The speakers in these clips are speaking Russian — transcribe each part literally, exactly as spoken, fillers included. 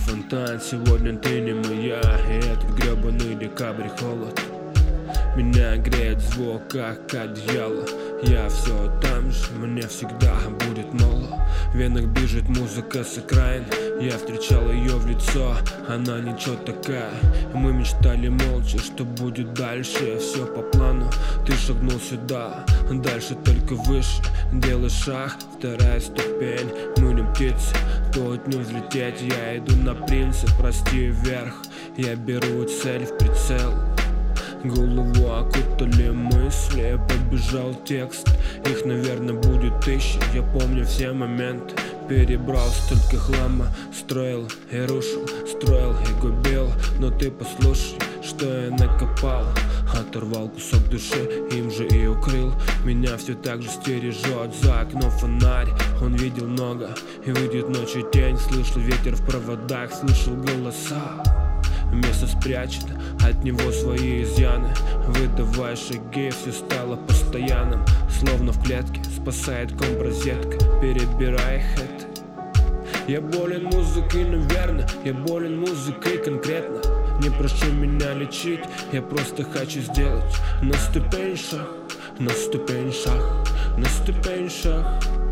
фонтан, сегодня ты не моя. И этот гребаный декабрь холод меня греет звук, как одеяло. Я все там же, мне всегда будет мало. В венах бежит музыка с окраин. Я встречал ее в лицо, она ничего такая. Мы мечтали молча, что будет дальше. Все по плану, ты шагнул сюда, дальше только выше. Делай шаг, вторая ступень. Мы не птицы, тут не взлететь. Я иду на принцип, прости вверх. Я беру цель в прицел. Голову окутали мысли, побежал текст. Их, наверное, будет тысячи. Я помню все моменты, перебрал столько хлама. Строил и рушил, строил и губил. Но ты послушай, что я накопал. Оторвал кусок души, им же и укрыл. Меня все так же стережет за окном фонарь. Он видел много, и выйдет ночью тень. Слышал ветер в проводах, слышал голоса. Место спрячет от него свои изъяны. Выдавая шаги, все стало постоянным. Словно в клетке спасает компрозетка. Перебирай хэт. Я болен музыкой, наверное. Я болен музыкой конкретно. Не прошу меня лечить, я просто хочу сделать на ступень шаг, на ступень шаг, на ступень шаг.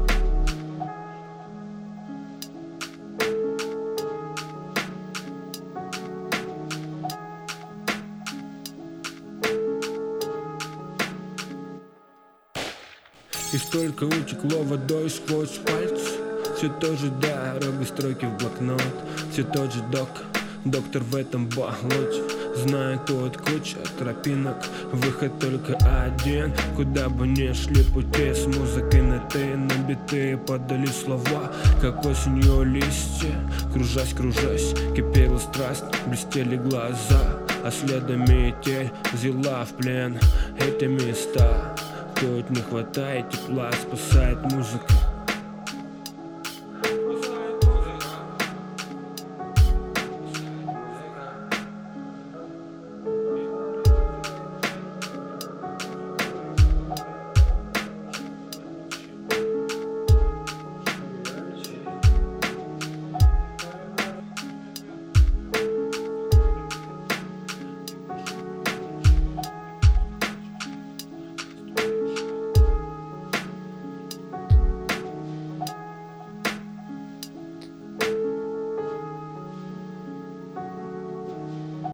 И столько утекло водой сквозь пальцы. Все тот же дорога, строки в блокнот. Все тот же док, доктор в этом болоте. Знает тут куча тропинок, выход только один. Куда бы ни шли пути, с музыкой на ты, на биты подали слова, как осенью листья. Кружась, кружась, кипела страсть, блестели глаза, а следом метель взяла в плен эти места. Тут не хватает тепла, спасает музыка.